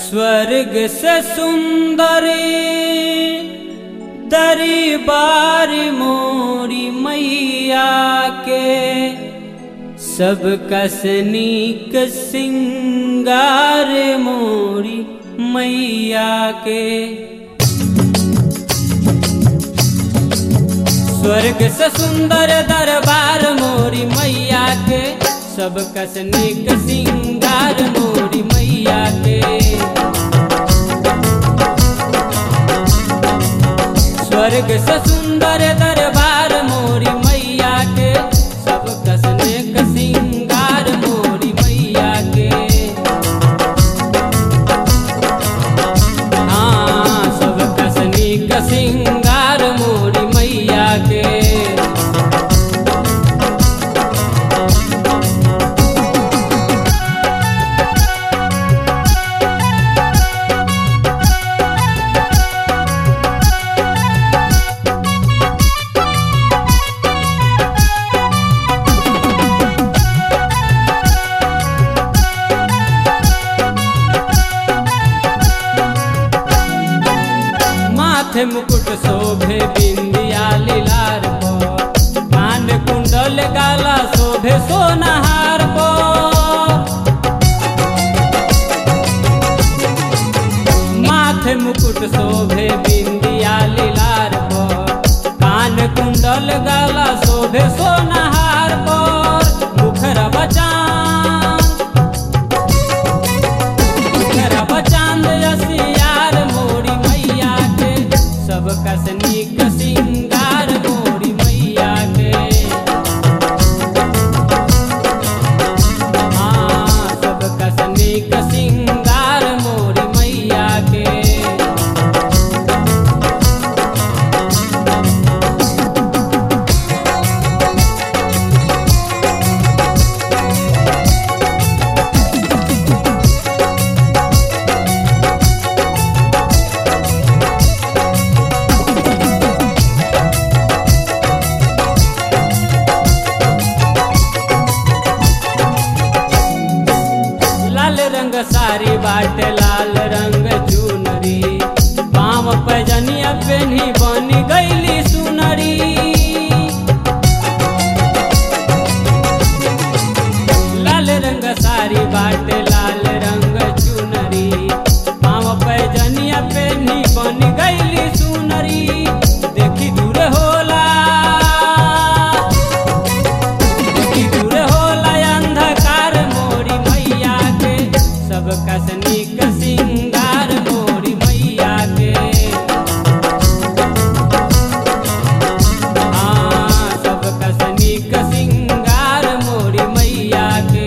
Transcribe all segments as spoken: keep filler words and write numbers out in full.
स्वर्ग से सुंदरी दरबार मोरी मैया के, सब कस नीक सिंगार मोरी मैया के। स्वर्ग से सुंदर दरबार मोरी मैया के, सब कस नीक सिंगार मोरी मैया के। स्वर्ग से सुंदर दरबार मोरी मैया के, सब कस नीक सिंगार मोरी मैया के। हाँ, सब कस नीक सिंगार मोरी मैया के। माथे मुकुट शोभे बिंदिया लीलार पर, कान कुंडल गाला शोभे सोनाहार पर। माथे मुकुट शोभे बिंदिया लीलार पर, कान कुंडल गाला शोभे सोनाहार पर। मुखरा बचान मुखरा बचांद यसियार मोरी मैया के, सब कस नीक सिंगार मोरी मैया के। हाँ, सब कस नीक सिंगार मोरी मैया के। सारी बाटे लाल रंग चुनरी, पाँव पैजनिया पेन्ही बनी गईली सुनरी। लाल रंग सारी बाटे लाल रंग चुनरी, पाँव पैजनिया पेन्ही बनी गईली सुनरी। देखी दूर होला देखी दूर होला अंधकार मोरी मैया के, सब कस नीक सिंगार मोरी मैया के। हाँ, सब कस नीक सिंगार मोरी मैया के।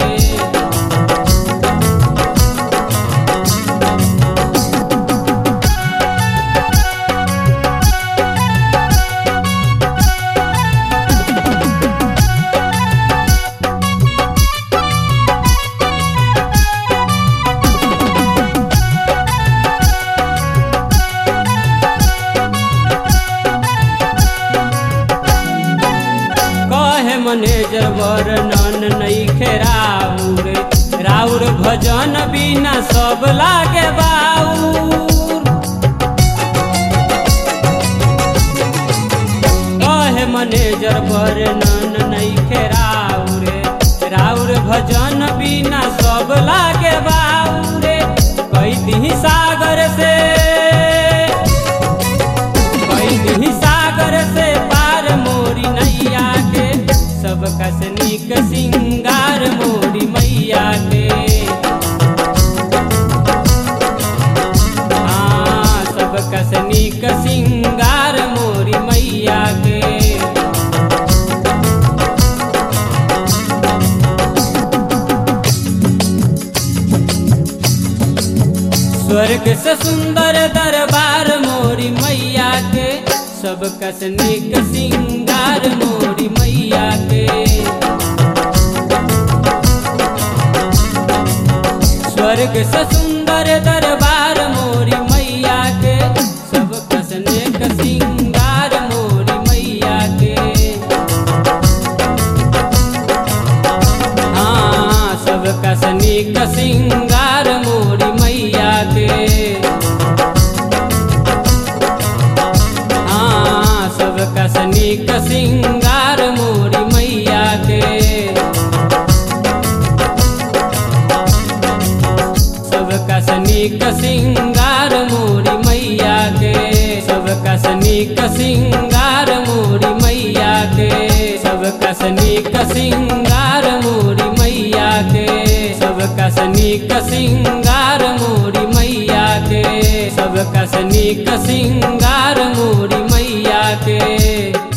मनेजर वर्णन नइखे राउर, राउर भजन बिना सब लागे बाउर। कहे मनेजर वर्णन नइखे राउर, राउर भजन बिना सब लागे बाउर। कई दी सागर से कई दी सागर से पार मोरी नैया के, सब कस नीक सिंगार मोरी मैया के। हाँ, सब कस नीक सिंगार मोरी मैया के। स्वर्ग से सुंदर दरबार मोरी मैया के, सब कस नीक सिंगार मोरी मैया के। स्वर्ग से सुंदर दरबार मोरी मैया के, सब कस नीक सिंगार मोरी मैया के। हाँ, सब कस नीक सिंगार मोरी मैया के। कसनीक सिंगार मोरी मैया के सब कसनीक सिंगार मोरी मैया के सब कसनीक सिंगार मोरी मैया के सब कसनीक सिंगार मोरी मैया के सब कसनीक सिंगार मोरी मैया के सब कसनीक सिंगार मोरी मैया के।